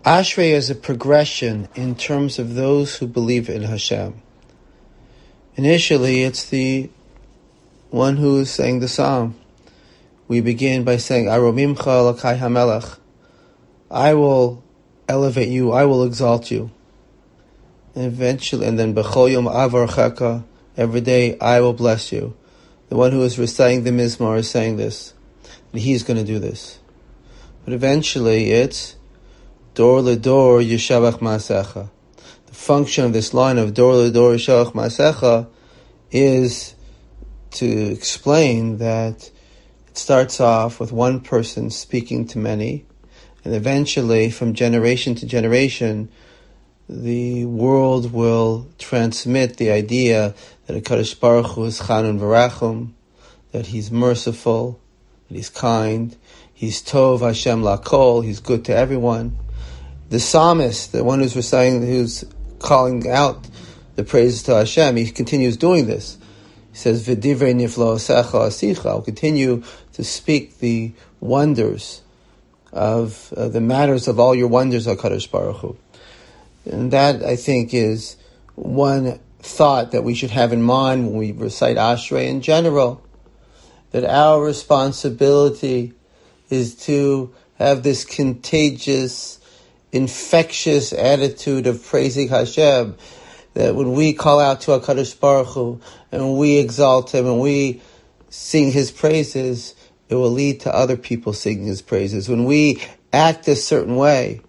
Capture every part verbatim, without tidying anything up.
Ashrei is a progression in terms of those who believe in Hashem. Initially, it's the one who is saying the psalm. We begin by saying, Aromimcha Elokai HaMelech. I will elevate you, I will exalt you. And eventually, and then B'chol Yom Avarcheka, every day I will bless you. The one who is reciting the Mizmor is saying this, and he's going to do this. But eventually, it's Dor L'Dor Yeshavach Ma'asecha. The function of this line of Dor L'Dor Yeshavach Ma'asecha is to explain that it starts off with one person speaking to many, and eventually, from generation to generation, the world will transmit the idea that HaKadosh Baruch Hu is Chanun V'Rachum, that He's merciful, that He's kind, He's Tov Hashem L'Kol, He's good to everyone. The psalmist, the one who's reciting, who's calling out the praises to Hashem, he continues doing this. He says, V'divrei niflo asecha asicha. I'll continue to speak the wonders of uh, the matters of all your wonders, HaKadosh Baruch Hu. And that, I think, is one thought that we should have in mind when we recite Ashrei in general, that our responsibility is to have this contagious, infectious attitude of praising Hashem, that when we call out to HaKadosh Baruch Hu, and we exalt Him, and we sing His praises, it will lead to other people singing His praises. When we act a certain way,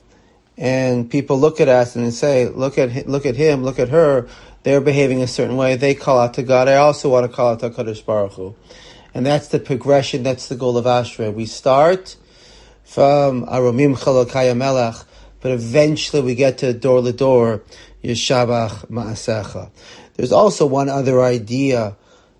and people look at us and say, look at look at him, look at her, they're behaving a certain way, they call out to God, I also want to call out to HaKadosh Baruch Hu. And that's the progression, that's the goal of Ashrei. We start from Aromimcha Elokai HaMelech, but eventually we get to Dor L'Dor Yeshavach Ma'asecha. There's also one other idea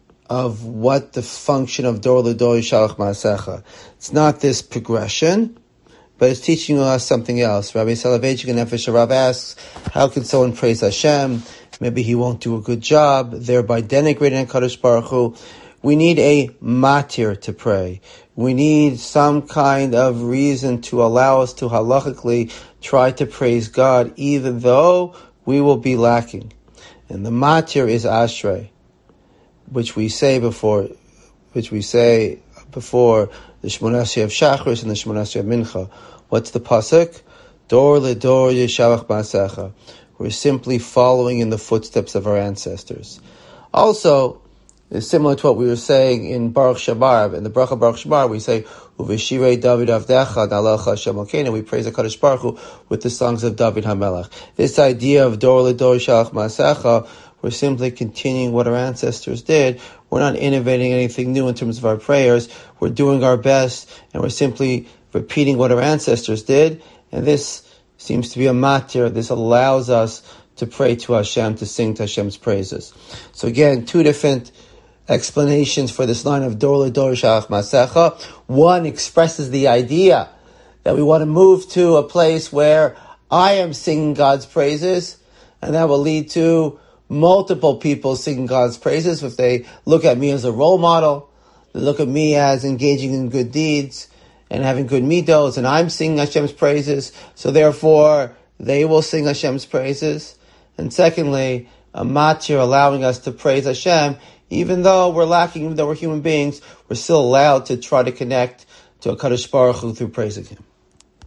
of what the function of Dor L'Dor Yeshavach Ma'asecha. It's not this progression, but it's teaching us something else. Rabbi Soloveitchik and Nefesh Rav asks, how can someone praise Hashem? Maybe he won't do a good job, thereby denigrating HaKadosh Baruch Hu. We need a matir to pray. We need some kind of reason to allow us to halachically try to praise God, even though we will be lacking. And the matir is Ashrei, which we say before, which we say before the Shemona Esrei of Shachris and the Shemona Esrei of Mincha. What's the pasuk? Dor L'Dor Yeshavach Ma'asecha. We're simply following in the footsteps of our ancestors. Also, it's similar to what we were saying in Baruch Shamar. In the Bracha Baruch Shamar, we say, Uveshirei David Avdecha Nalecha Hashem Elokeinu. We praise HaKadosh Baruch Hu with the songs of David HaMelech. This idea of Dor L'Dor Yeshavach Ma'asecha, we're simply continuing what our ancestors did. We're not innovating anything new in terms of our prayers. We're doing our best, and we're simply repeating what our ancestors did. And this seems to be a matir. This allows us to pray to Hashem, to sing to Hashem's praises. So again, two different explanations for this line of Dor L'Dor Yeshavach Ma'asecha. One expresses the idea that we want to move to a place where I am singing God's praises, and that will lead to multiple people singing God's praises. If they look at me as a role model, they look at me as engaging in good deeds and having good midos, and I'm singing Hashem's praises, so therefore they will sing Hashem's praises. And secondly, a matir allowing us to praise Hashem, even though we're lacking, even though we're human beings, we're still allowed to try to connect to HaKadosh Baruch Hu through praising Him.